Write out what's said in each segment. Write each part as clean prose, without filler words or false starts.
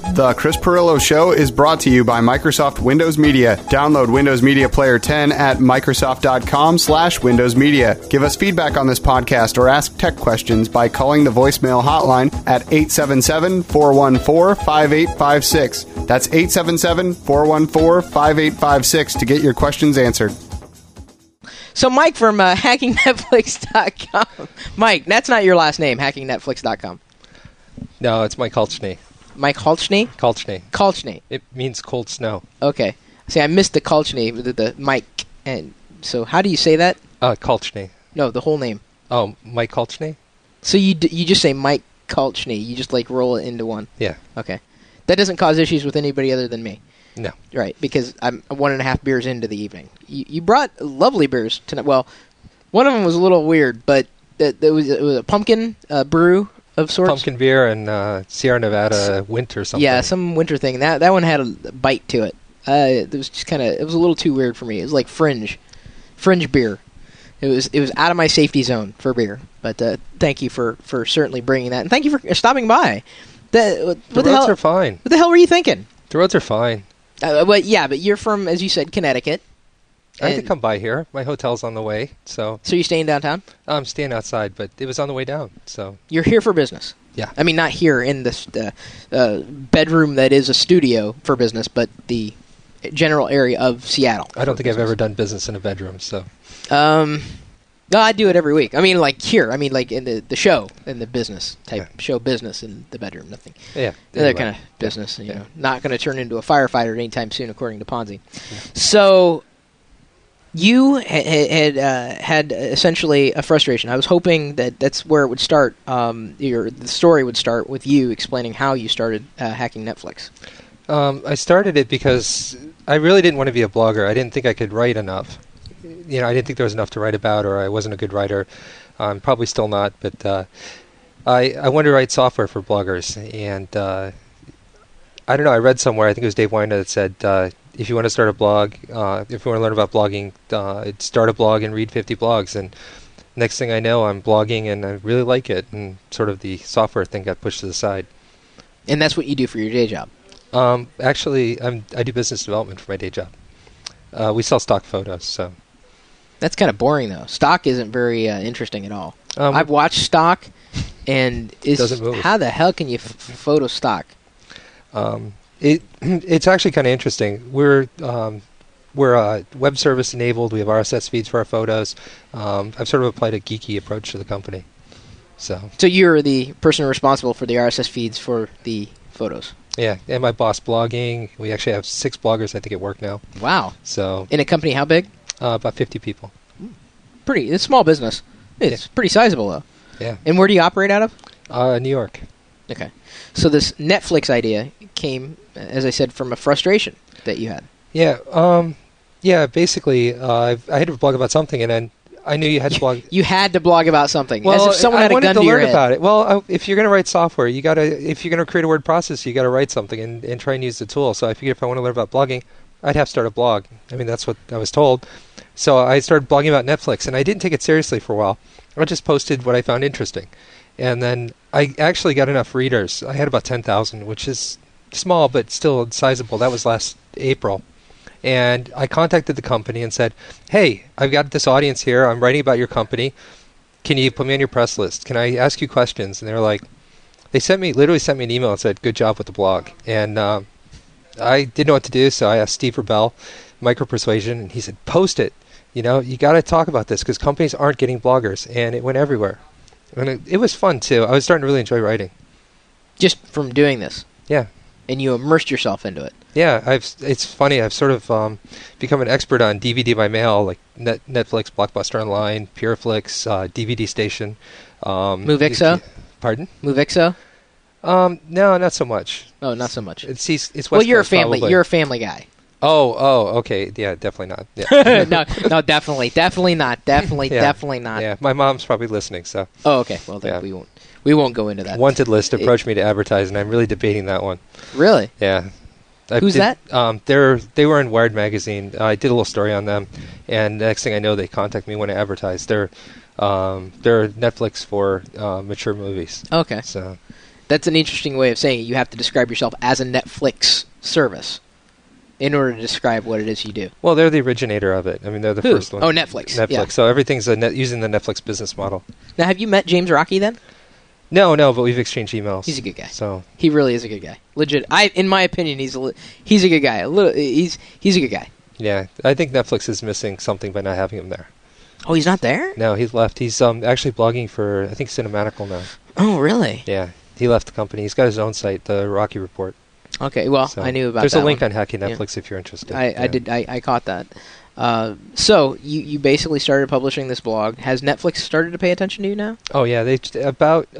The Chris Pirillo Show is brought to you by Microsoft Windows Media. Download Windows Media Player 10 at Microsoft.com/Windows Media. Give us feedback on this podcast or ask tech questions by calling the voicemail hotline at 877-414-5856. That's 877-414-5856 to get your questions answered. So Mike from HackingNetflix.com. Mike, that's not your last name, HackingNetflix.com. No, it's Mike Kulchny. Mike Kulchny? Kulchny. Kulchny. It means cold snow. Okay. See, I missed the Kulchny, the Mike. And so how do you say that? Kulchny. No, the whole name. Oh, Mike Kulchny? So you just say Mike Kulchny. You just like roll it into one. Yeah. Okay. That doesn't cause issues with anybody other than me. No. Right, because I'm 1.5 beers into the evening. You brought lovely beers tonight. Well, one of them was a little weird, but it was a pumpkin brew of sorts. Pumpkin beer and Sierra Nevada winter something. Yeah, some winter thing. That one had a bite to it. It was just it was a little too weird for me. It was like fringe beer. It was out of my safety zone for beer. But thank you for certainly bringing that, and thank you for stopping by. The roads are fine. What the hell were you thinking? The roads are fine. But you're from, as you said, Connecticut. I had to come by here. My hotel's on the way, so. So you're staying downtown? I'm staying outside, but it was on the way down, so. You're here for business? Yeah. I mean, not here in this bedroom that is a studio for business, but the general area of Seattle. I don't think I've ever done business in a bedroom, so. No, I do it every week. I mean, like here. I mean, like in the show, in the business type show business in the bedroom. Nothing. Yeah. Another kind of business. You know, not going to turn into a firefighter anytime soon, according to Ponzi. Yeah. So, you had essentially a frustration. I was hoping that's where it would start. The story would start with you explaining how you started hacking Netflix. I started it because I really didn't want to be a blogger. I didn't think I could write enough. You know, I didn't think there was enough to write about, or I wasn't a good writer. I'm probably still not, but I wanted to write software for bloggers. And I don't know, I read somewhere, I think it was Dave Winer that said, if you want to start a blog, if you want to learn about blogging, start a blog and read 50 blogs. And next thing I know, I'm blogging and I really like it. And sort of the software thing got pushed to the side. And that's what you do for your day job? Actually, I do business development for my day job. We sell stock photos, so. That's kind of boring, though. Stock isn't very interesting at all. I've watched stock, and how the hell can you photo stock? It's actually kind of interesting. We're web service enabled. We have RSS feeds for our photos. I've sort of applied a geeky approach to the company. So you're the person responsible for the RSS feeds for the photos. Yeah, and my boss blogging. We actually have 6 bloggers, I think, at work now. Wow. So in a company, how big? About 50 people. It's a small business. It's pretty sizable, though. Yeah. And where do you operate out of? New York. Okay. So this Netflix idea came, as I said, from a frustration that you had. Yeah. Basically, I had to blog about something, and then I knew you had to blog. You had to blog about something. Well, as if someone had a gun to your head. About it. Well, if you're going to write software, if you're going to create a word processor, you got to write something and try and use the tool. So I figured if I want to learn about blogging, I'd have to start a blog. I mean, that's what I was told. So I started blogging about Netflix, and I didn't take it seriously for a while. I just posted what I found interesting. And then I actually got enough readers. I had about 10,000, which is small, but still sizable. That was last April. And I contacted the company and said, hey, I've got this audience here. I'm writing about your company. Can you put me on your press list? Can I ask you questions? And they were like, they literally sent me an email and said, good job with the blog. And I didn't know what to do, so I asked Steve Rebell, Micropersuasion, and he said, post it. You know, you got to talk about this because companies aren't getting bloggers, and it went everywhere. And it was fun, too. I was starting to really enjoy writing. Just from doing this? Yeah. And you immersed yourself into it? Yeah. It's funny. I've sort of become an expert on DVD by mail, like Netflix, Blockbuster Online, Pureflix, DVD Station. Movixo? Pardon? Movixo? No, not so much. Oh, not so much. It's West well, you're Coast, a family. probably. You're a family guy. Oh, okay. Yeah, definitely not. Yeah. no, definitely not. Definitely not. Yeah, my mom's probably listening. So. Oh, okay. Well, then we won't go into that. Wanted List approached me to advertise, and I'm really debating that one. Really? Yeah. Who's that? They were in Wired magazine. I did a little story on them, and the next thing I know, they contact me when I advertise. They're Netflix for mature movies. Okay. So. That's an interesting way of saying it. You have to describe yourself as a Netflix service in order to describe what it is you do. Well, they're the originator of it. I mean, they're the first one. Oh, Netflix. Netflix. Yeah. So everything's using the Netflix business model. Now, have you met James Rocky then? No, but we've exchanged emails. He's a good guy. So he really is a good guy. Legit. In my opinion, he's a good guy. He's a good guy. Yeah, I think Netflix is missing something by not having him there. Oh, he's not there? No, he's left. He's actually blogging for, I think, Cinematical now. Oh, really? Yeah, he left the company. He's got his own site, the Rocky Report. Okay, well, So I knew about there's that. There's a link one. on Hacking Netflix if you're interested. I caught that. So you basically started publishing this blog. Has Netflix started to pay attention to you now? Oh yeah, they about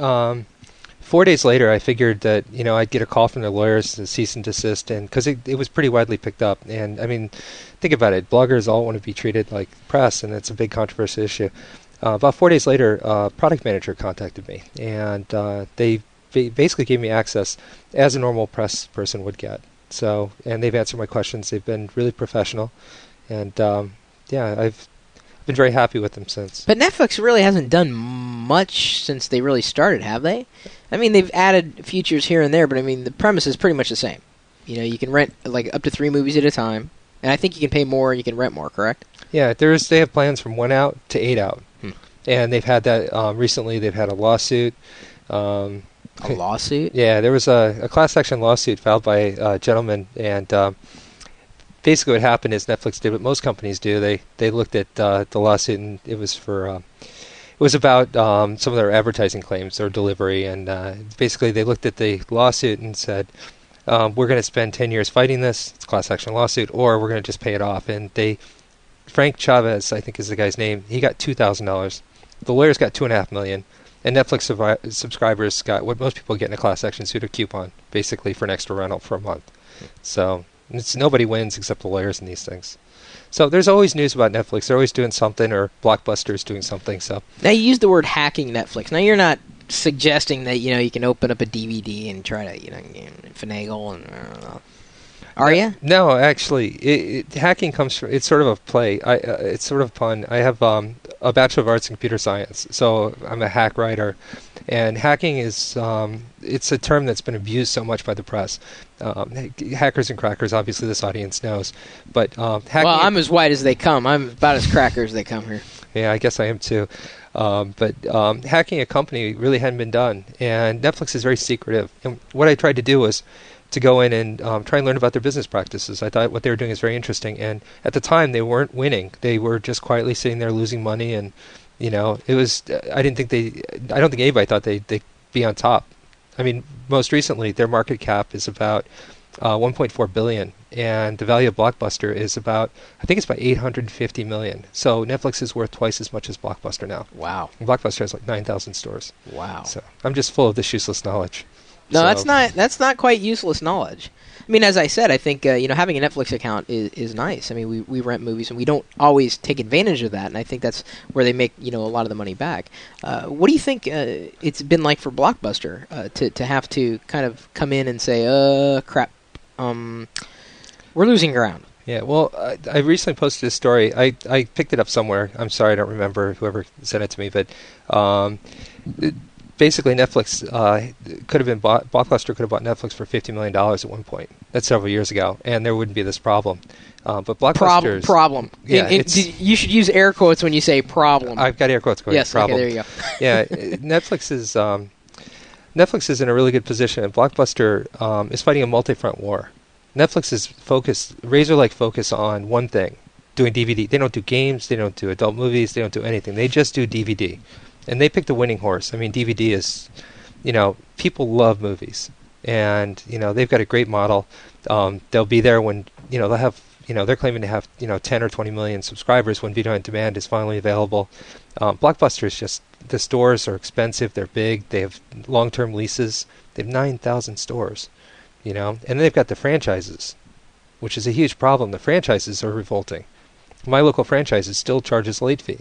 4 days later, I figured that I'd get a call from the lawyers to cease and desist, and because it was pretty widely picked up. And I mean, think about it: bloggers all want to be treated like press, and it's a big controversial issue. About 4 days later, a product manager contacted me, and they basically gave me access as a normal press person would get. So, and they've answered my questions. They've been really professional, and I've been very happy with them since. But Netflix really hasn't done much since they really started, have they? I mean, they've added features here and there, but I mean, the premise is pretty much the same. You can rent like up to 3 movies at a time, and I think you can pay more and you can rent more, correct? Yeah, they have plans from 1 out to 8 out. And they've had that recently. They've had a lawsuit. A lawsuit? Yeah, there was a class action lawsuit filed by a gentleman, and basically what happened is Netflix did what most companies do. They looked at the lawsuit, and it was about some of their advertising claims or delivery, and basically they looked at the lawsuit and said, we're going to spend 10 years fighting this. It's a class action lawsuit, or we're going to just pay it off. And Frank Chavez, I think is the guy's name, he got $2,000. The lawyers got $2.5 million, and Netflix subscribers got what most people get in a class action suit, a coupon, basically for an extra rental for a month. So nobody wins except the lawyers in these things. So there's always news about Netflix. They're always doing something, or Blockbuster's doing something. So now you use the word hacking Netflix. Now you're not suggesting that you can open up a DVD and try to finagle and I don't know. Are you? No, actually, hacking comes from. It's sort of a play. It's sort of a pun. I have a Bachelor of Arts in Computer Science, so I'm a hack writer. And hacking is it's a term that's been abused so much by the press. Hackers and crackers, obviously, this audience knows. But hacking. Well, I'm as white as they come. I'm about as cracker as they come here. Yeah, I guess I am too. But hacking a company really hadn't been done, and Netflix is very secretive. And what I tried to do was to go in and try and learn about their business practices. I thought what they were doing is very interesting, and at the time they weren't winning. They were just quietly sitting there losing money, and it was. I don't think anybody thought they'd be on top. I mean, most recently their market cap is about 1.4 billion, and the value of Blockbuster is about, I think it's about 850 million. So Netflix is worth twice as much as Blockbuster now. Wow. And Blockbuster has like 9,000 stores. Wow. So I'm just full of this useless knowledge. No, that's not quite useless knowledge. I mean, as I said, I think having a Netflix account is nice. I mean, we rent movies and we don't always take advantage of that, and I think that's where they make a lot of the money back. What do you think it's been like for Blockbuster to have to kind of come in and say, crap, we're losing ground? Yeah, well, I recently posted a story. I picked it up somewhere. I'm sorry, I don't remember whoever sent it to me, but basically Netflix could have been bought. Blockbuster could have bought Netflix for $50 million at one point. That's several years ago, and there wouldn't be this problem. But Blockbuster's problem. Yeah, you should use air quotes when you say problem. I've got air quotes going. Yes, problem. okay, there you go. Yeah, Netflix is in a really good position, and Blockbuster is fighting a multi-front war. Netflix is razor-like focus on one thing, doing DVD. They don't do games, they don't do adult movies, they don't do anything. They just do DVD. And they picked a winning horse. I mean, DVD is, people love movies. And, they've got a great model. They'll be there when, they'll have, they're claiming to have, 10 or 20 million subscribers when video on demand is finally available. Blockbuster is just, the stores are expensive, they're big, they have long-term leases. They have 9,000 stores, and then they've got the franchises, which is a huge problem. The franchises are revolting. My local franchise still charges late fee.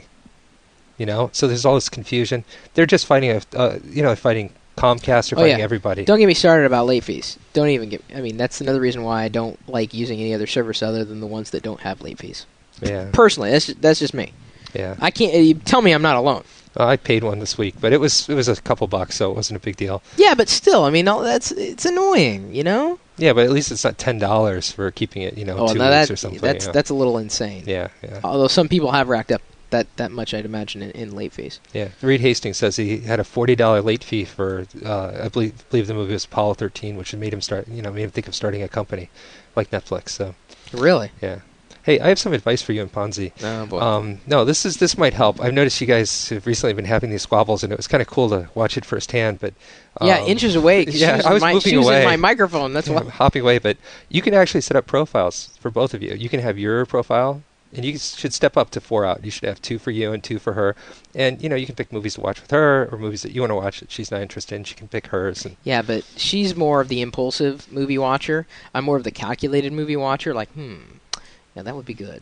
So there's all this confusion. They're just fighting fighting Comcast or fighting everybody. Don't get me started about late fees. Don't even that's another reason why I don't like using any other service other than the ones that don't have late fees. Yeah. Personally, that's just me. Yeah. I can't. You tell me I'm not alone. I paid one this week, but it was a couple bucks, so it wasn't a big deal. Yeah, but still, I mean, it's annoying, you know? Yeah, but at least it's not $10 for keeping it, 2 weeks or something. That's a little insane. Yeah. Although some people have racked up that much, I'd imagine, in late fees. Yeah. Reed Hastings says he had a $40 late fee for, I believe the movie was Apollo 13, which made him think of starting a company like Netflix. So. Really? Yeah. Hey, I have some advice for you and Ponzi. Oh, boy. No, this might help. I've noticed you guys have recently been having these squabbles, and it was kind of cool to watch it firsthand. But inches away. Yeah, I was moving away. My microphone. That's why. Hopping away, but you can actually set up profiles for both of you. You can have your profile, and you should step up to 4 out. You should have 2 for you and 2 for her, and you can pick movies to watch with her or movies that you want to watch that she's not interested in. She can pick hers. Yeah, but she's more of the impulsive movie watcher. I'm more of the calculated movie watcher. Like, yeah, that would be good.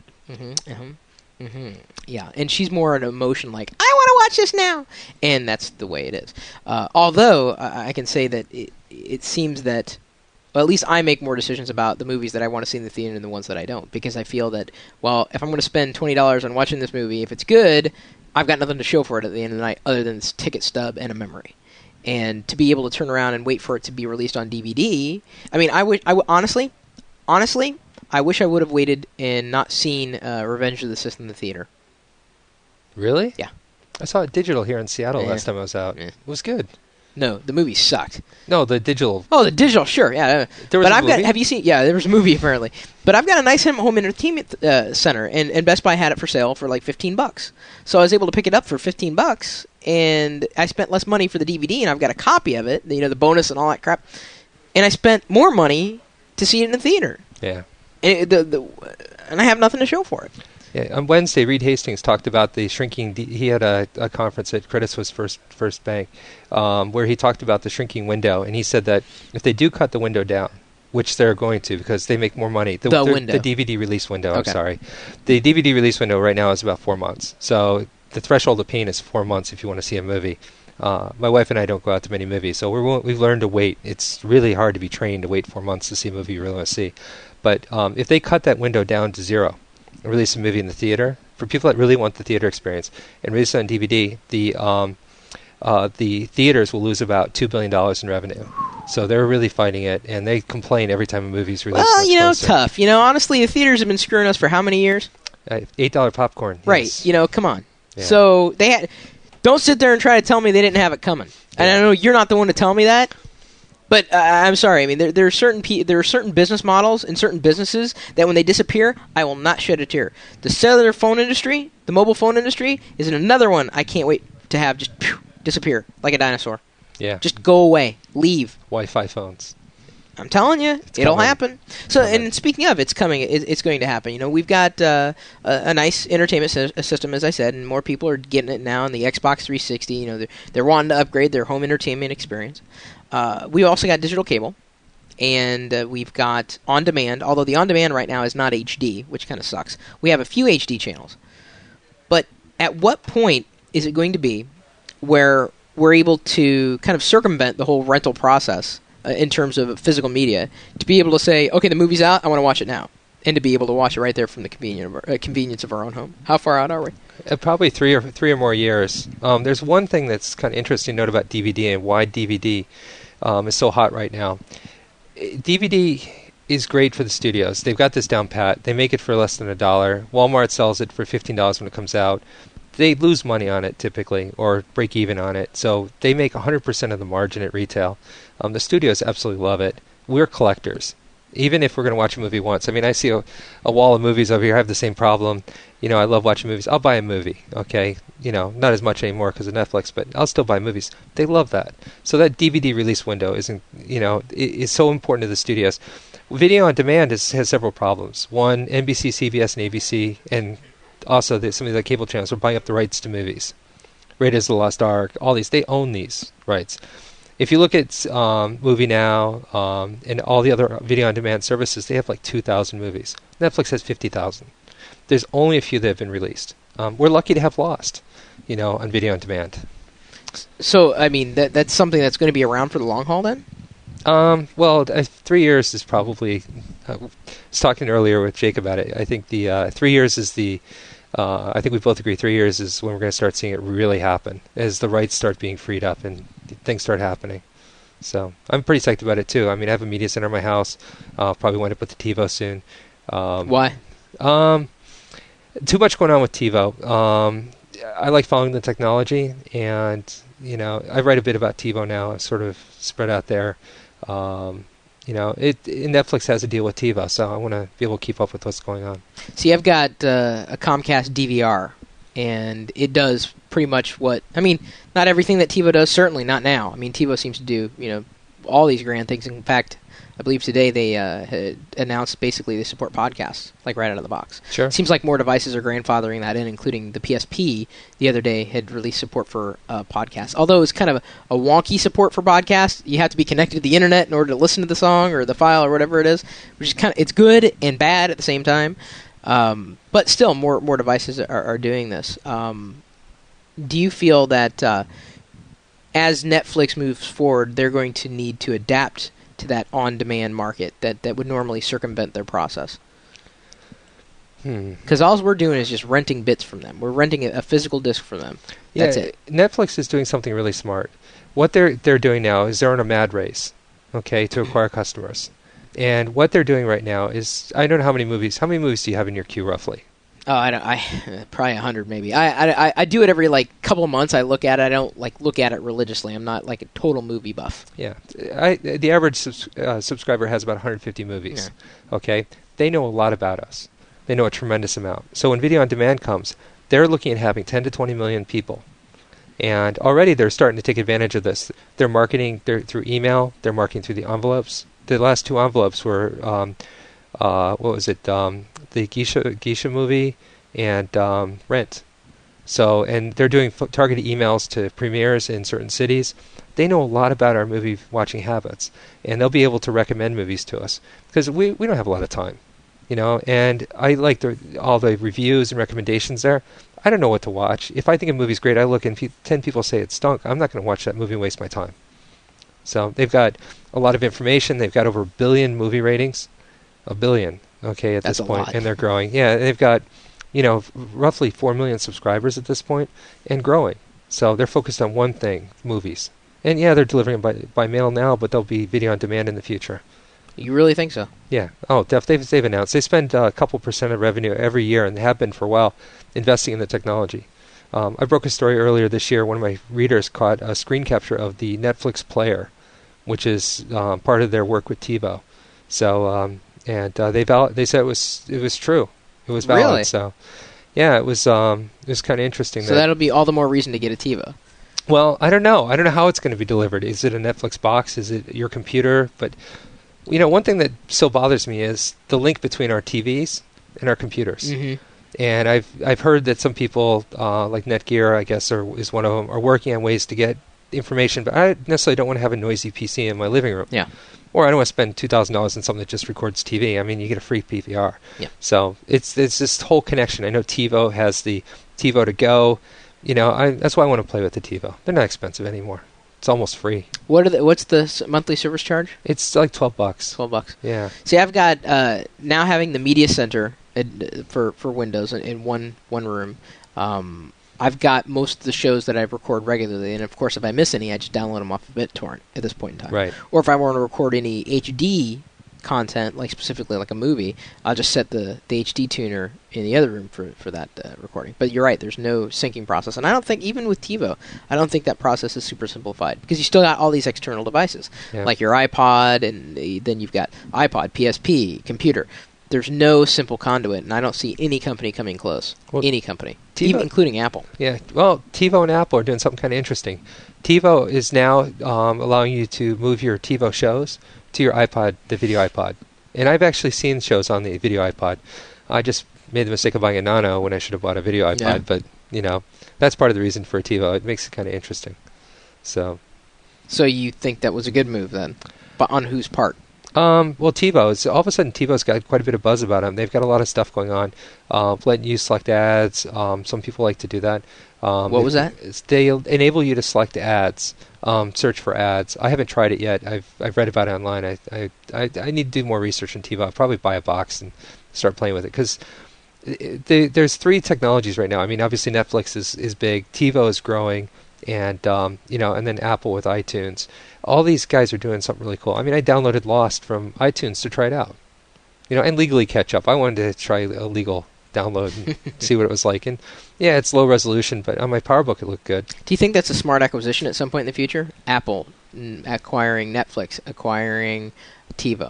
Yeah, and she's more an emotion like, I want to watch this now, and that's the way it is. Although I can say that it seems that, well, at least I make more decisions about the movies that I want to see in the theater than the ones that I don't, because I feel that, well, if I'm going to spend $20 on watching this movie, if it's good, I've got nothing to show for it at the end of the night other than this ticket stub and a memory. And to be able to turn around and wait for it to be released on DVD, I mean, honestly, I wish I would have waited and not seen Revenge of the Sith in the theater. Really? Yeah. I saw it digital here in Seattle last time I was out. It was good. No, the movie sucked. No, the digital. Oh, the digital, sure, yeah. There was a movie? Have you seen? Yeah, there was a movie apparently. But I've got a nice home entertainment center, and Best Buy had it for sale for like $15. So I was able to pick it up for $15, and I spent less money for the DVD, and I've got a copy of it, the bonus and all that crap. And I spent more money to see it in the theater. Yeah. And I have nothing to show for it. Yeah, on Wednesday, Reed Hastings talked about the shrinking. He had a conference at Credit Suisse First Bank where he talked about the shrinking window, and he said that if they do cut the window down, which they're going to because they make more money. The DVD release window. Okay. I'm sorry, the DVD release window right now is about 4 months. So the threshold of pain is 4 months if you want to see a movie. My wife and I don't go out to many movies, so we've learned to wait. It's really hard to be trained to wait 4 months to see a movie you really want to see. But if they cut that window down to 0 and release a movie in the theater, for people that really want the theater experience, and release it on DVD, the theaters will lose about $2 billion in revenue. So they're really fighting it, and they complain every time a movie's released. Well, tough. Honestly, the theaters have been screwing us for how many years? $8 popcorn. Right. Yes. Come on. Yeah. So they had. Don't sit there and try to tell me they didn't have it coming. Yeah. And I know you're not the one to tell me that. But I'm sorry. I mean, there are certain business models in certain businesses that when they disappear, I will not shed a tear. The cellular phone industry, the mobile phone industry, is another one I can't wait to have just disappear like a dinosaur. Yeah. Just go away, leave. Wi-Fi phones. I'm telling you, it'll happen. So, and speaking of, it's coming. It's going to happen. We've got a nice entertainment system, as I said, and more people are getting it now. And the Xbox 360, they're wanting to upgrade their home entertainment experience. We also got digital cable, and we've got on-demand. Although the on-demand right now is not HD, which kind of sucks. We have a few HD channels, but at what point is it going to be where we're able to kind of circumvent the whole rental process? In terms of physical media, to be able to say, okay, the movie's out, I want to watch it now, and to be able to watch it right there from the convenience of our own home. How far out are we? Probably three or more years. There's one thing that's kind of interesting to note about DVD and why DVD is so hot right now. DVD is great for the studios. They've got this down pat. They make it for less than $1. Walmart sells it for $15 when it comes out. They lose money on it typically, or break even on it. So they make 100% of the margin at retail. The studios absolutely love it. We're collectors. Even if we're going to watch a movie once. I mean, I see a wall of movies over here. I have the same problem. I love watching movies. I'll buy a movie, okay? Not as much anymore because of Netflix, but I'll still buy movies. They love that. So that DVD release window is so important to the studios. Video on demand has several problems. One, NBC, CBS, and ABC, and also some of the cable channels are buying up the rights to movies. Raiders of the Lost Ark, all these, they own these rights. If you look at Movie Now and all the other video-on-demand services, they have like 2,000 movies. Netflix has 50,000. There's only a few that have been released. We're lucky to have Lost, on video-on-demand. So, I mean, that's something that's going to be around for the long haul then? 3 years is probably... I was talking earlier with Jake about it. I think the 3 years is the I think we both agree 3 years is when we're going to start seeing it really happen, as the rights start being freed up and things start happening. So I'm pretty psyched about it too. I mean, I have a media center in my house. I'll probably wind up with the TiVo soon. Why? Too much going on with TiVo. I like following the technology, and I write a bit about TiVo now. I'm sort of spread out there. Netflix has a deal with TiVo, so I want to be able to keep up with what's going on. See, I've got a Comcast DVR, and it does pretty much what... I mean, not everything that TiVo does, certainly not now. I mean, TiVo seems to do, all these grand things. In fact, I believe today they had announced basically they support podcasts, like right out of the box. Sure. It seems like more devices are grandfathering that in, including the PSP the other day had released support for podcasts. Although it's kind of a wonky support for podcasts. You have to be connected to the internet in order to listen to the song or the file or whatever it is, which is it's good and bad at the same time. But still, more devices are doing this. Do you feel that as Netflix moves forward, they're going to need to adapt to that on-demand market that would normally circumvent their process? Because all we're doing is just renting bits from them. We're renting a physical disc from them. That's it. Netflix is doing something really smart. What they're doing now is they're on a mad race, to acquire customers. And what they're doing right now is, I don't know how many movies do you have in your queue roughly? Oh, I probably 100 maybe. I do it every couple of months. I look at it. I don't look at it religiously. I'm not a total movie buff. Yeah, the average subscriber has about 150 movies. Yeah. Okay, they know a lot about us. They know a tremendous amount. So when video on demand comes, they're looking at having 10 to 20 million people, and already they're starting to take advantage of this. They're marketing through email. They're marketing through the envelopes. The last 2 envelopes were what was it? The Geisha movie and Rent. So, and they're doing targeted emails to premieres in certain cities. They know a lot about our movie watching habits, and they'll be able to recommend movies to us because we don't have a lot of time, And I like all the reviews and recommendations there. I don't know what to watch. If I think a movie's great, I look and 10 people say it stunk. I'm not going to watch that movie and waste my time. So they've got a lot of information. They've got over 1 billion movie ratings. 1 billion. Okay, at That's this point, a lot. and they're growing. Yeah, they've got, roughly 4 million subscribers at this point, and growing. So they're focused on one thing: movies. And yeah, they're delivering by mail now, but they'll be video on demand in the future. You really think so? Yeah. Oh, they've announced they spend a couple % of revenue every year, and they have been for a while, investing in the technology. I broke a story earlier this year. One of my readers caught a screen capture of the Netflix player, which is part of their work with TiVo. So. They said it was true. It was valid. Really? So, yeah, it was kind of interesting. So that'll be all the more reason to get a TiVo. Well, I don't know. I don't know how it's going to be delivered. Is it a Netflix box? Is it your computer? But one thing that still bothers me is the link between our TVs and our computers. Mm-hmm. And I've heard that some people, like Netgear, I guess, is one of them, are working on ways to get information. But I necessarily don't want to have a noisy PC in my living room. Yeah. Or I don't want to spend $2,000 on something that just records TV. I mean, you get a free PVR. Yeah. So it's this whole connection. I know TiVo has the TiVo to go. That's why I want to play with the TiVo. They're not expensive anymore. It's almost free. What's the monthly service charge? It's like $12. $12. Yeah. See, I've got now having the media center for Windows in one room. I've got most of the shows that I record regularly, and of course, if I miss any, I just download them off of BitTorrent at this point in time. Right. Or if I want to record any HD content, specifically like a movie, I'll just set the HD tuner in the other room for that recording. But you're right, there's no syncing process, and I don't think, even with TiVo, I don't think that process is super simplified, because you still got all these external devices, like your iPod, and then you've got iPod, PSP, computer. There's no simple conduit, and I don't see any company coming close. Well, any company, even including Apple. Yeah, well, TiVo and Apple are doing something kind of interesting. TiVo is now allowing you to move your TiVo shows to your iPod, the video iPod. And I've actually seen shows on the video iPod. I just made the mistake of buying a Nano when I should have bought a video iPod, but, that's part of the reason for TiVo. It makes it kind of interesting. So you think that was a good move, then? But on whose part? Well, TiVo, all of a sudden TiVo's got quite a bit of buzz about them. They've got a lot of stuff going on. Letting you select ads. Some people like to do that. What was that? They enable you to select ads, search for ads. I haven't tried it yet. I've read about it online. I need to do more research on TiVo. I'll probably buy a box and start playing with it, because there's three technologies right now. I mean, obviously Netflix is big, TiVo is growing, and and then Apple with iTunes. All these guys are doing something really cool. I mean, I downloaded Lost from iTunes to try it out, and legally catch up. I wanted to try a legal download and see what it was like. And yeah, it's low resolution, but on my PowerBook it looked good. Do you think that's a smart acquisition at some point in the future? Apple acquiring Netflix, acquiring TiVo.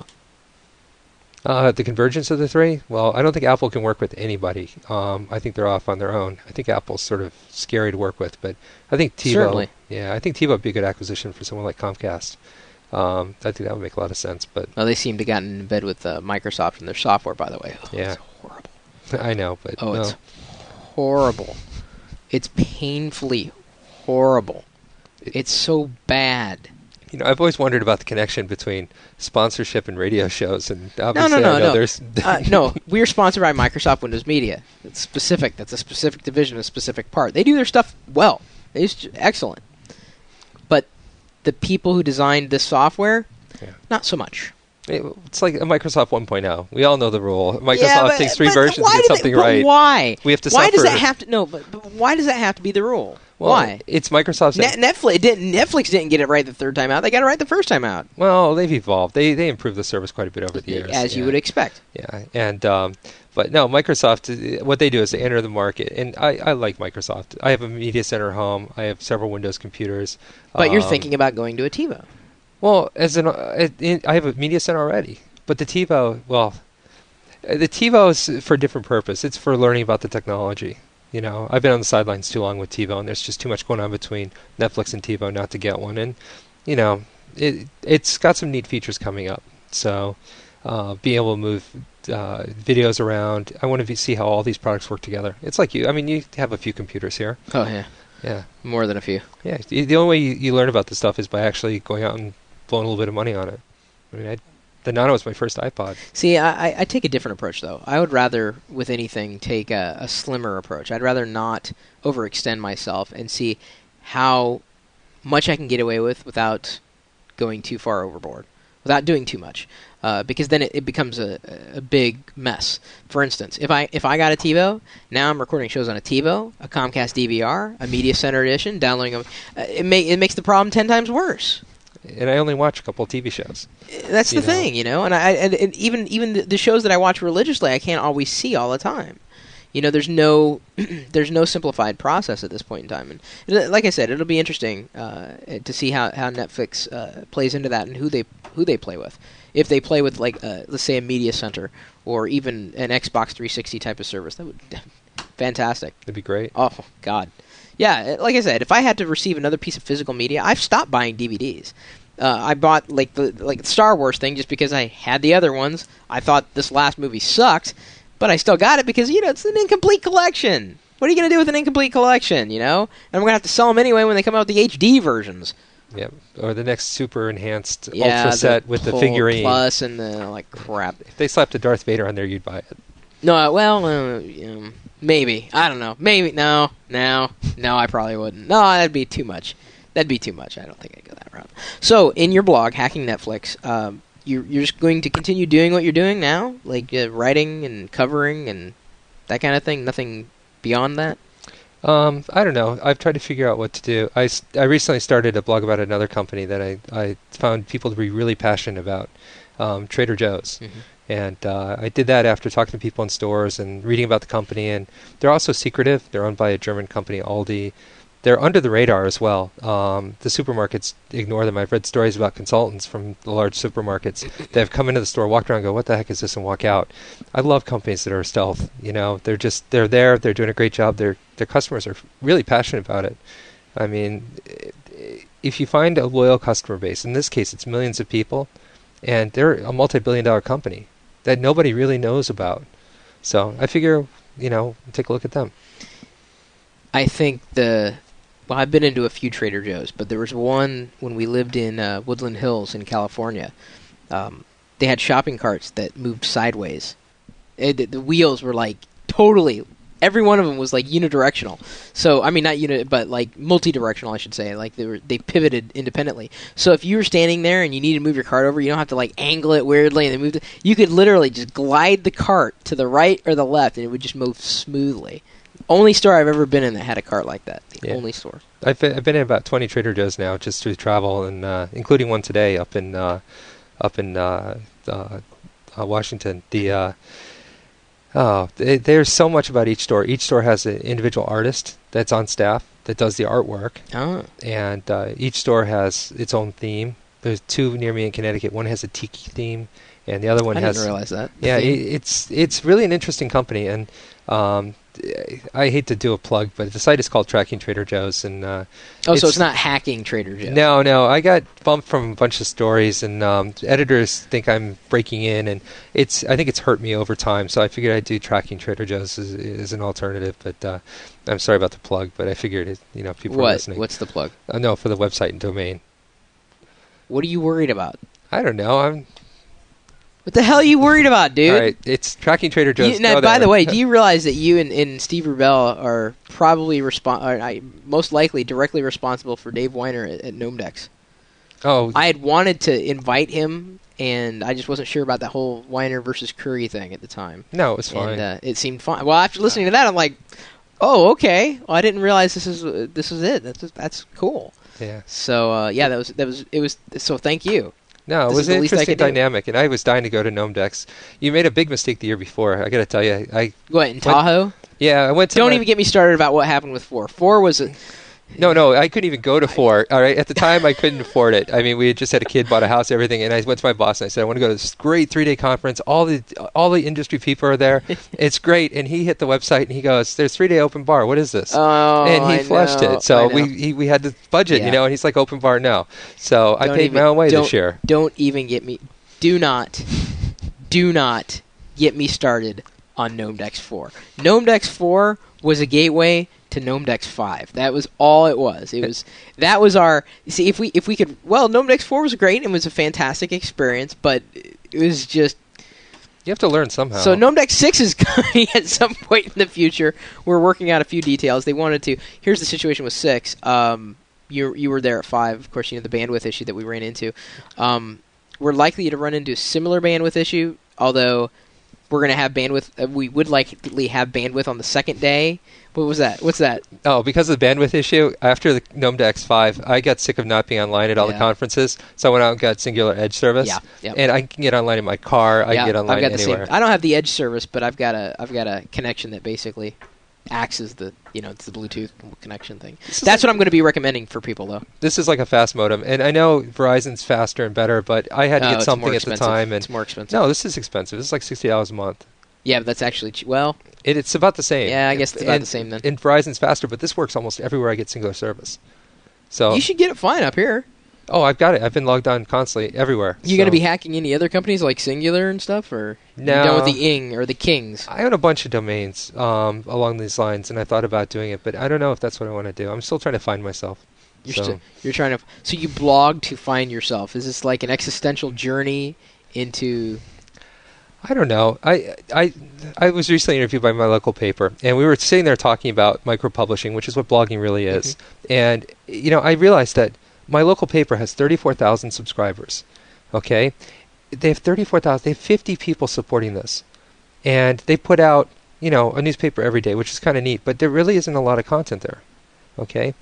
The convergence of the three? Well, I don't think Apple can work with anybody. I think they're off on their own. I think Apple's sort of scary to work with, but I think TiVo. Certainly. Yeah, I think TiVo would be a good acquisition for someone like Comcast. I think that would make a lot of sense. But well, they seem to have gotten in bed with Microsoft and their software, by the way. Oh, yeah, it's horrible. I know, but no. It's horrible. It's painfully horrible. It's so bad. I've always wondered about the connection between sponsorship and radio shows, and obviously no. There's no, we're sponsored by Microsoft Windows Media. It's specific. That's a specific division, a specific part. They do their stuff well. It's excellent. But the people who designed this software, not so much. It's like a Microsoft 1.0. We all know the rule. Microsoft takes three versions to get something right. Why? We have to why suffer. Does that have to? No, but why does that have to be the rule? Well, why? It's Microsoft's. Netflix didn't get it right the third time out. They got it right the first time out. Well, they've evolved. They improved the service quite a bit over the years, as you would expect. Yeah, and but no, Microsoft. What they do is they enter the market, and I like Microsoft. I have a media center at home. I have several Windows computers. But you're thinking about going to a TiVo. Well, I have a media center already, but the TiVo. Well, the TiVo is for a different purpose. It's for learning about the technology. I've been on the sidelines too long with TiVo, and there's just too much going on between Netflix and TiVo not to get one. And, it's got some neat features coming up. So, being able to move videos around, I want to see how all these products work together. It's like you. I mean, you have a few computers here. Oh, yeah. Yeah. More than a few. Yeah. The only way you learn about this stuff is by actually going out and blowing a little bit of money on it. I mean, the Nano was my first iPod. See, I take a different approach, though. I would rather, with anything, take a slimmer approach. I'd rather not overextend myself and see how much I can get away with without going too far overboard, without doing too much, because then it becomes a big mess. For instance, if I got a TiVo, now I'm recording shows on a TiVo, a Comcast DVR, a Media Center edition, downloading them. It makes the problem 10 times worse. And I only watch a couple of TV shows. That's the thing, and even the shows that I watch religiously, I can't always see all the time. There's no simplified process at this point in time. And like I said, it'll be interesting to see how Netflix plays into that and who they play with. If they play with let's say a media center or even an Xbox 360 type of service, that would fantastic. That'd be great. Oh God. Yeah, like I said, if I had to receive another piece of physical media, I've stopped buying DVDs. I bought the Star Wars thing just because I had the other ones. I thought this last movie sucked, but I still got it because it's an incomplete collection. What are you going to do with an incomplete collection? And I'm going to have to sell them anyway when they come out with the HD versions. Yep, or the next super enhanced Ultra set with the figurine Plus and the crap. If they slapped a Darth Vader on there, you'd buy it. No, well, maybe. I don't know. Maybe. No, I probably wouldn't. No, that'd be too much. I don't think I'd go that route. So, in your blog, Hacking Netflix, you're just going to continue doing what you're doing now? Like writing and covering and that kind of thing? Nothing beyond that? I don't know. I've tried to figure out what to do. I recently started a blog about another company that I found people to be really passionate about, Trader Joe's. Mm-hmm. And I did that after talking to people in stores and reading about the company. And they're also secretive. They're owned by a German company, Aldi. They're under the radar as well. The supermarkets ignore them. I've read stories about consultants from the large supermarkets that have come into the store, walked around and go, what the heck is this, and walk out. I love companies that are stealth. They're there. They're doing a great job. Their customers are really passionate about it. I mean, if you find a loyal customer base, in this case it's millions of people, and they're a multi-billion-dollar company that nobody really knows about. So I figure, take a look at them. I think I've been into a few Trader Joe's, but there was one when we lived in Woodland Hills in California. They had shopping carts that moved sideways. The wheels were totally every one of them was like unidirectional. So I mean, not but like multi-directional, I should say. Like they pivoted independently. So if you were standing there and you need to move your cart over, you don't have to like angle it weirdly and then move. You could literally just glide the cart to the right or the left, and it would just move smoothly. Only store I've ever been in that had a cart like that. The only store. I've been in about 20 Trader Joe's now, just through travel, and including one today up in Washington. There's so much about each store. Each store has an individual artist that's on staff that does the artwork. Oh. And each store has its own theme. There's 2 near me in Connecticut. One has a tiki theme, and the other one has... I didn't realize that. Yeah, it's really an interesting company, and I hate to do a plug, but the site is called Tracking Trader Joe's, and so it's not hacking Trader Joe's. No. I got bumped from a bunch of stories, and editors think I'm breaking in, and I think it's hurt me over time. So I figured I'd do Tracking Trader Joe's as an alternative. But I'm sorry about the plug, but I figured people are listening. What's the plug? No, for the website and domain. What are you worried about? I don't know. What the hell are you worried about, dude? All right, it's Tracking Trader Joe's. By the way, do you realize that you and Steve Rubell are probably most likely directly responsible for Dave Weiner at GnomeDex? Oh, I had wanted to invite him, and I just wasn't sure about that whole Weiner versus Curry thing at the time. No, it was fine. And it seemed fine. Well, after listening to that, I'm like, oh, okay. Well, I didn't realize this is it. That's cool. Yeah. So it was. So thank you. No, it was an interesting dynamic, and I was dying to go to GnomeDex. You made a big mistake the year before. I got to tell you, What, in Tahoe? Yeah, I went to. Don't even get me started about what happened with 4. 4 was No, I couldn't even go to 4. All right, at the time I couldn't afford it. I mean, we had just had a kid, bought a house, everything, and I went to my boss and I said, I want to go to this great 3-day conference. All the industry people are there. It's great. And he hit the website and he goes, "There's 3-day open bar. What is this?" Oh, and he flushed it. So we had the budget, and he's like, "Open bar now." So I paid my own way this year. Don't even get me. Do not get me started on GnomeDex 4. GnomeDex 4 was a gateway to GnomeDex 5. That was all it was. That was our... See, if we could... Well, GnomeDex 4 was great and was a fantastic experience, but it was just... You have to learn somehow. So GnomeDex 6 is coming at some point in the future. We're working out a few details. They wanted to... Here's the situation with 6. You were there at 5. Of course, the bandwidth issue that we ran into. We're likely to run into a similar bandwidth issue, although we're going to have bandwidth... we would likely have bandwidth on the second day. What was that? What's that? Oh, because of the bandwidth issue, after the GnomeDex 5, I got sick of not being online at all the conferences, so I went out and got Singular Edge service. Yeah. And I can get online in my car. I can get online anywhere. I don't have the Edge service, but I've got a connection that basically acts as it's the Bluetooth connection thing. That's what I'm going to be recommending for people, though. This is like a fast modem, and I know Verizon's faster and better, but I had to get something at the time. And it's more expensive. No, this is expensive. This is like $60 a month. Yeah, but that's actually it's about the same. Yeah, I guess it's about the same then. And Verizon's faster, but this works almost everywhere I get Singular service. So you should get it fine up here. Oh, I've got it. I've been logged on constantly everywhere. You going to be hacking any other companies like Singular and stuff, or no? You're done with the Ing or the Kings? I own a bunch of domains along these lines, and I thought about doing it, but I don't know if that's what I want to do. I'm still trying to find myself. You're trying to. So you blog to find yourself. Is this like an existential journey into? I don't know. I was recently interviewed by my local paper, and we were sitting there talking about micro-publishing, which is what blogging really is. Mm-hmm. And, I realized that my local paper has 34,000 subscribers, okay? They have 34,000. They have 50 people supporting this. And they put out, a newspaper every day, which is kind of neat, but there really isn't a lot of content there, okay?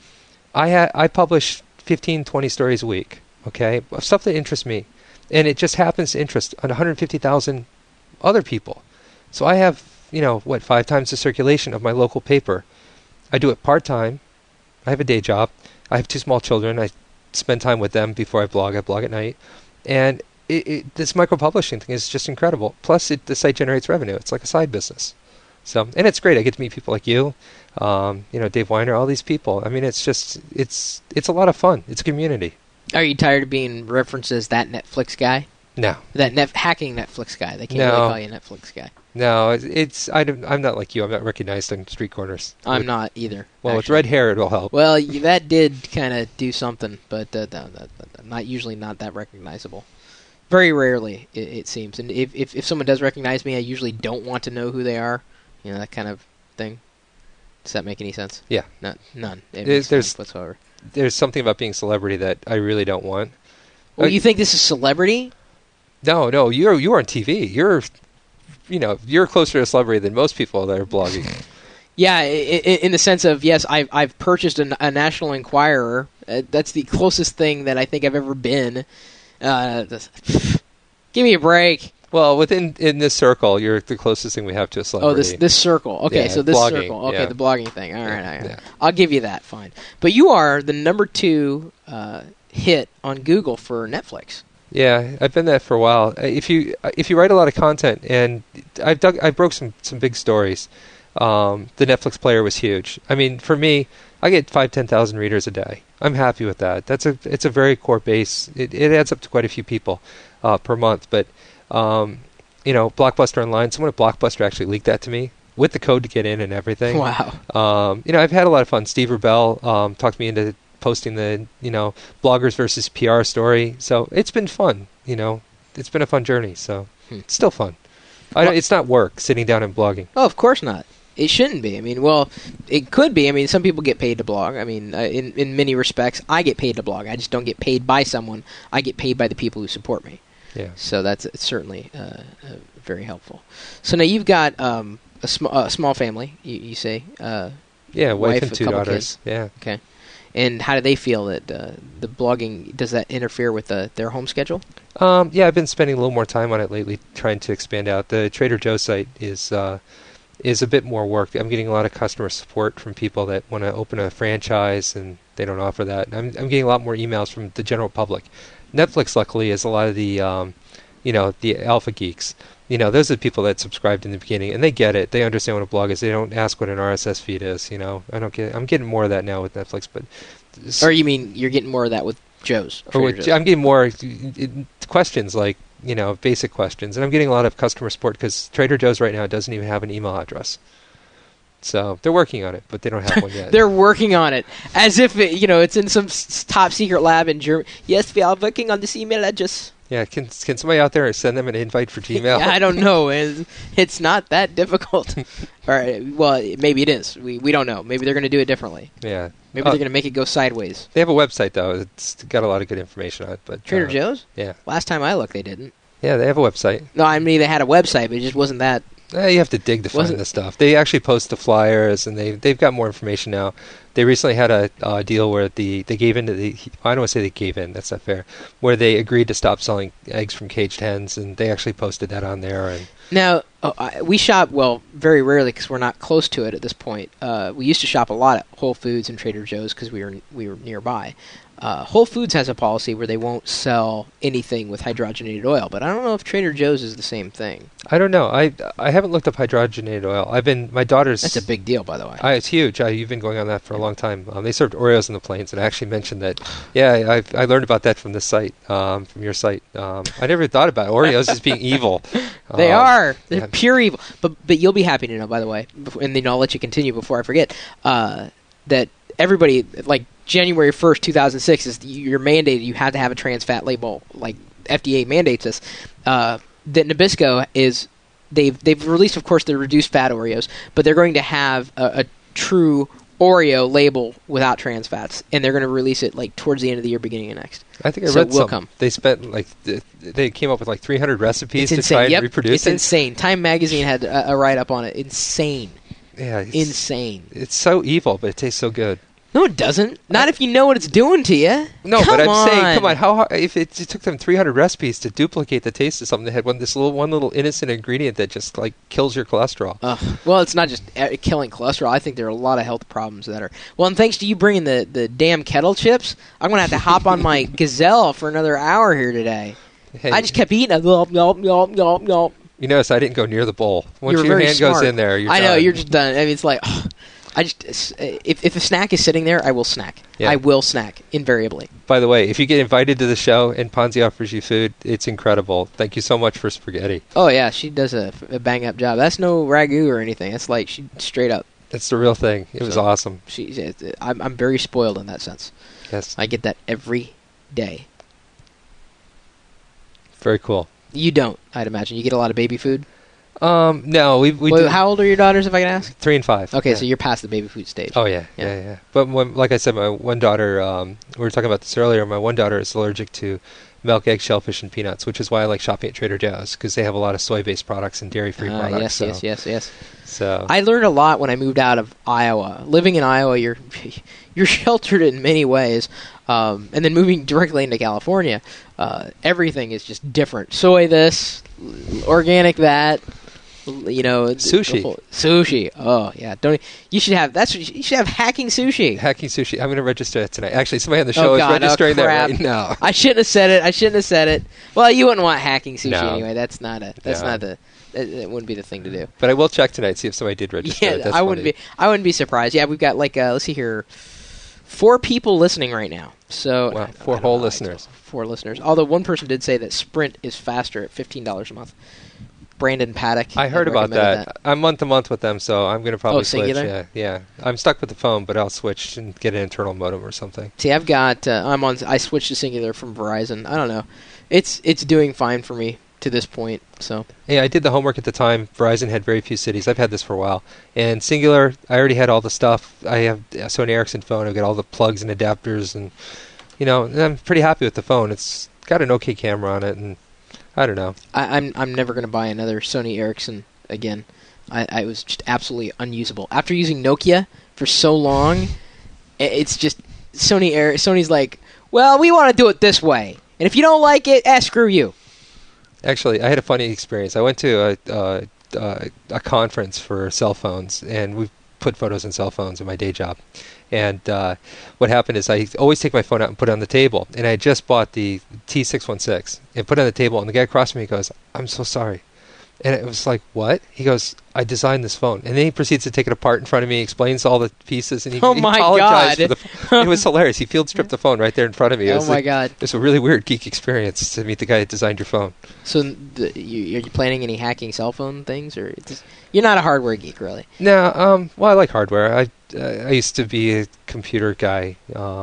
I publish 15, 20 stories a week, okay? Stuff that interests me. And it just happens to interest 150,000 other people. So I have, 5 times the circulation of my local paper. I do it part-time. I have a day job. I have 2 small children. I spend time with them before I blog. I blog at night. And this micro-publishing thing is just incredible. Plus, the site generates revenue. It's like a side business. So, and it's great. I get to meet people like you, Dave Weiner, all these people. I mean, it's just, it's a lot of fun. It's a community. Are you tired of being referenced as that Netflix guy? No. That hacking Netflix guy. They can't really call you Netflix guy. No, I'm not like you. I'm not recognized on street corners. I'm not either. Well, with red hair, it'll help. Well, that did kind of do something, but usually not that recognizable. Very rarely, it seems. And if someone does recognize me, I usually don't want to know who they are. That kind of thing? Does that make any sense? Yeah. None. It makes sense whatsoever. There's something about being a celebrity that I really don't want. Well, you think this is celebrity? No, you're on TV. You're closer to a celebrity than most people that are blogging. Yeah, in the sense of, yes, I've purchased a National Enquirer. That's the closest thing that I think I've ever been. Give me a break. Well, in this circle, you're the closest thing we have to a celebrity. Oh, this circle. Okay, so this blogging, circle. Okay, yeah. the blogging thing. All right. Yeah. I'll give you that. Fine. But you are the number 2 hit on Google for Netflix. Yeah, I've been that for a while. If you write a lot of content, and I broke some big stories. The Netflix player was huge. I mean, for me, I get 5,000-10,000 readers a day. I'm happy with that. It's a very core base. It adds up to quite a few people per month. But Blockbuster Online, someone at Blockbuster actually leaked that to me with the code to get in and everything. Wow. I've had a lot of fun. Steve Rubell talked me into posting the bloggers versus PR story. So it's been fun. It's been a fun journey. So it's still fun. It's not work sitting down and blogging. Oh, of course not. It shouldn't be. I mean, well, it could be. I mean, some people get paid to blog. I mean, in many respects, I get paid to blog. I just don't get paid by someone. I get paid by the people who support me. Yeah. So that's certainly very helpful. So now you've got a small family, you say? Yeah, wife and 2 daughters. Kids. Yeah. Okay. And how do they feel that the blogging, does that interfere with their home schedule? Yeah, I've been spending a little more time on it lately, trying to expand out. The Trader Joe's site is a bit more work. I'm getting a lot of customer support from people that want to open a franchise, and they don't offer that. I'm getting a lot more emails from the general public. Netflix, luckily, is a lot of the the alpha geeks. Those are the people that subscribed in the beginning, and they get it. They understand what a blog is. They don't ask what an RSS feed is. I'm getting more of that now with Netflix, but. Or you mean you're getting more of that with Joe's? I'm getting more questions like basic questions, and I'm getting a lot of customer support because Trader Joe's right now doesn't even have an email address. So they're working on it, but they don't have one yet. They're working on it as if it's in some top secret lab in Germany. Yes, we are working on this email address. Yeah, can somebody out there send them an invite for Gmail? I don't know. It's not that difficult. All right. Well, maybe it is. We don't know. Maybe they're going to do it differently. Yeah. Maybe they're going to make it go sideways. They have a website though. It's got a lot of good information on it. But Trader Joe's? Yeah. Last time I looked, they didn't. Yeah, they have a website. No, I mean they had a website, but it just wasn't that. You have to dig to find the stuff. They actually post the flyers, and they've got more information now. They recently had a deal where they gave in to I don't want to say they gave in. That's not fair. Where they agreed to stop selling eggs from caged hens, and they actually posted that on there. And now we shop very rarely because we're not close to it at this point. We used to shop a lot at Whole Foods and Trader Joe's because we were nearby. Whole Foods has a policy where they won't sell anything with hydrogenated oil, but I don't know if Trader Joe's is the same thing. I don't know. I haven't looked up hydrogenated oil. My daughter's. That's a big deal, by the way. It's huge. You've been going on that for a long time. They served Oreos in the planes, and I actually mentioned that. Yeah, I learned about that from this site, from your site. I never thought about Oreos as being evil. They are. They're pure evil. But you'll be happy to know, by the way, and then I'll let you continue before I forget, that everybody, like January 1st, 2006, is you're mandated. You have to have a trans fat label. Like FDA mandates this. That Nabisco is they've released, of course, the reduced fat Oreos, but they're going to have a true Oreo label without trans fats, and they're going to release it like towards the end of the year, beginning of next. I think I read some. They spent they came up with like 300 recipes to try and reproduce it. It's insane. Time Magazine had a write up on it. Insane. Yeah, insane. It's so evil, but it tastes so good. No, it doesn't. Not if you know what it's doing to you. No, but I'm saying, come on, how hard, if it took them 300 recipes to duplicate the taste of something that had one little innocent ingredient that just like kills your cholesterol. Well, it's not just killing cholesterol. I think there are a lot of health problems that are. Well, and thanks to you bringing the damn kettle chips, I'm going to have to hop on my Gazelle for another hour here today. Hey, I just kept eating it. Yelp, yelp, yelp, yelp, yelp. You notice I didn't go near the bowl. Once your hand goes in there, you're done. I know, you're just done. I mean, it's like... if a snack is sitting there, I will snack. Yeah. I will snack, invariably. By the way, if you get invited to the show and Ponzi offers you food, it's incredible. Thank you so much for spaghetti. Oh, yeah, she does a bang-up job. That's no ragu or anything. That's like, she straight up. That's the real thing. It was awesome. I'm very spoiled in that sense. Yes. I get that every day. Very cool. You don't, I'd imagine. You get a lot of baby food? No, we Well, do. how old are your daughters, if I can ask? 3 and 5. Okay, yeah. so you're past the baby food stage. Oh yeah. But like I said, my one daughter. We were talking about this earlier. My one daughter is allergic to milk, egg, shellfish, and peanuts, which is why I like shopping at Trader Joe's because they have a lot of soy-based products and dairy-free products. Yes. So I learned a lot when I moved out of Iowa. Living in Iowa, you're sheltered in many ways, and then moving directly into California, everything is just different. Soy this, organic that. Sushi. Oh yeah, you should have hacking sushi. Hacking sushi. I'm going to register that tonight. Actually, somebody on the show is registering that right now. I shouldn't have said it. Well, you wouldn't want hacking sushi anyway. That wouldn't be the thing to do. But I will check tonight, see if somebody did register. Yeah, I wouldn't be surprised. Yeah, we've got let's see here, 4 people listening right now. So wow, 4 whole listeners. 4 listeners. Although one person did say that Sprint is faster at $15 a month. Brandon Paddock. I heard about that. I'm month to month with them, so I'm going to probably switch. Singular? Yeah. I'm stuck with the phone, but I'll switch and get an internal modem or something. See, I've got. I switched to Singular from Verizon. I don't know. It's doing fine for me to this point. So yeah, I did the homework at the time. Verizon had very few cities. I've had this for a while, and Singular. I already had all the stuff. I have a Sony Ericsson phone. I've got all the plugs and adapters, and I'm pretty happy with the phone. It's got an okay camera on it, and I don't know. I'm never going to buy another Sony Ericsson again. I was just absolutely unusable. After using Nokia for so long, it's just Sony's like, well, we want to do it this way. And if you don't like it, screw you. Actually, I had a funny experience. I went to a conference for cell phones, and we put photos in cell phones in my day job. And what happened is I always take my phone out and put it on the table. And I had just bought the T616 and put it on the table. And the guy across from me goes, "I'm so sorry." And it was like, what? He goes, "I designed this phone." And then he proceeds to take it apart in front of me, explains all the pieces, and he apologized for the phone. It was hilarious. He field stripped the phone right there in front of me. God. It was a really weird geek experience to meet the guy that designed your phone. So are you planning any hacking cell phone things? Or you're not a hardware geek, really? No, well, I like hardware. I used to be a computer guy.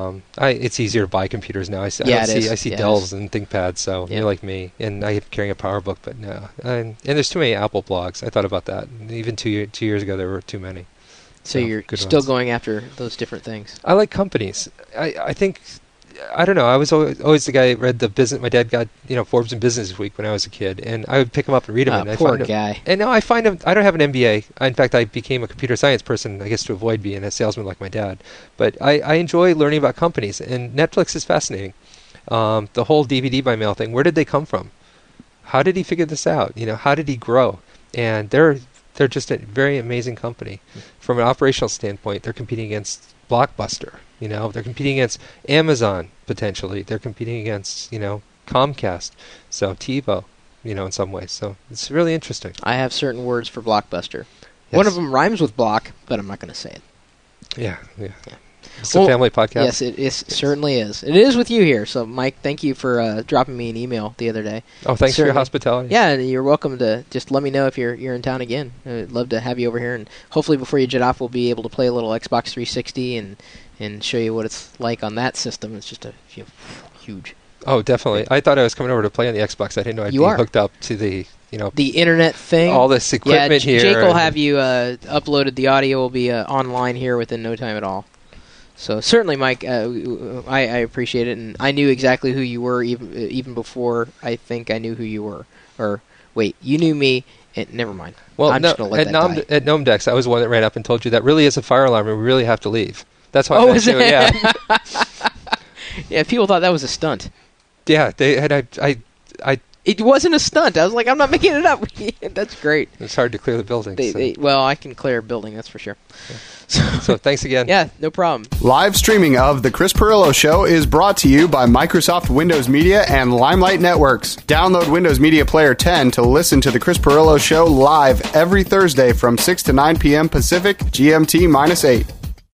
It's easier to buy computers now. I see Dells and ThinkPads, so you're like me. And I am carrying a PowerBook, but no. And there's too many Apple blogs. I thought about that. Even 2 years ago, there were too many. So you're still going after those different things. I like companies. I think... I don't know. I was always the guy that read the business. My dad got Forbes and Business Week when I was a kid, and I would pick him up and read them. Poor guy. And now I find him. I don't have an MBA. In fact, I became a computer science person, I guess, to avoid being a salesman like my dad. But I enjoy learning about companies, and Netflix is fascinating. The whole DVD by mail thing. Where did they come from? How did he figure this out? How did he grow? And they're just a very amazing company. From an operational standpoint, they're competing against Blockbuster. They're competing against Amazon, potentially. They're competing against, Comcast. So TiVo, in some ways. So it's really interesting. I have certain words for Blockbuster. Yes. One of them rhymes with block, but I'm not going to say it. Yeah. It's a family podcast. Yes, it certainly is. It is with you here. So, Mike, thank you for dropping me an email the other day. Oh, thanks for your hospitality. Yeah, you're welcome to just let me know if you're in town again. I'd love to have you over here, and hopefully before you jet off, we'll be able to play a little Xbox 360 and show you what it's like on that system. It's just huge. Oh, definitely. I thought I was coming over to play on the Xbox. I didn't know I'd be hooked up to the the internet thing. All this equipment here. Jake will have you uploaded. The audio will be online here within no time at all. So certainly, Mike, I appreciate it, and I knew exactly who you were even before I think I knew who you were. Or wait, you knew me. Never mind. Well, I'm just gonna let that die. At Gnomedex, I was the one that ran up and told you that really is a fire alarm, and we really have to leave. That's why. Oh, is it? Yeah. Yeah, people thought that was a stunt. Yeah, they had. It wasn't a stunt. I was like, I'm not making it up. That's great. It's hard to clear the building. Well, I can clear a building, that's for sure. Yeah. So thanks again. Yeah, no problem. Live streaming of The Chris Pirillo Show is brought to you by Microsoft Windows Media and Limelight Networks. Download Windows Media Player 10 to listen to The Chris Pirillo Show live every Thursday from 6 to 9 p.m. Pacific, GMT-8.